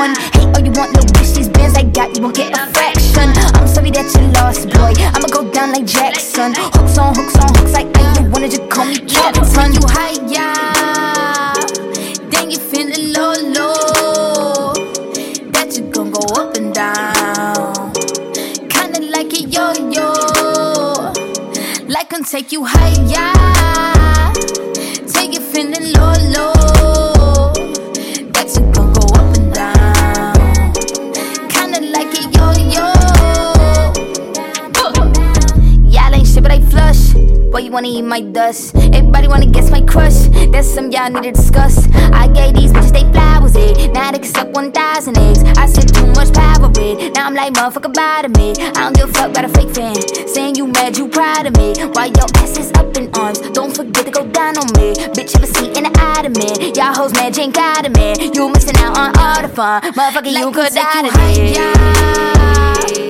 one. Hate all you want, no bitch, these bands I got, you won't get a fraction. I'm sorry that you lost, boy, I'ma go down like Jackson. Hooks on hooks on hooks like you wanna just call me Captain. When you high, yeah, then you feeling low, low, that you gon' go up and down, kinda like a yo-yo, like can take you higher, take you feeling low, low, that you gon' go up and down, kinda like a yo-yo. Y'all ain't shit but I flush. Boy, you wanna eat my dust. Everybody wanna guess my crush. That's some y'all need to discuss. I gave these bitches they flowers, now they can suck 1,000 eggs. I said too much power, now I'm like, motherfucker, bother me. I don't give a fuck about a fake fan saying you mad, you proud of me. While your ass is up in arms, don't forget to go down on me. Bitch, have a seat in the ottoman. Y'all hoes mad, you ain't got a man. You missing out on all the fun. Motherfucker, like you could die today.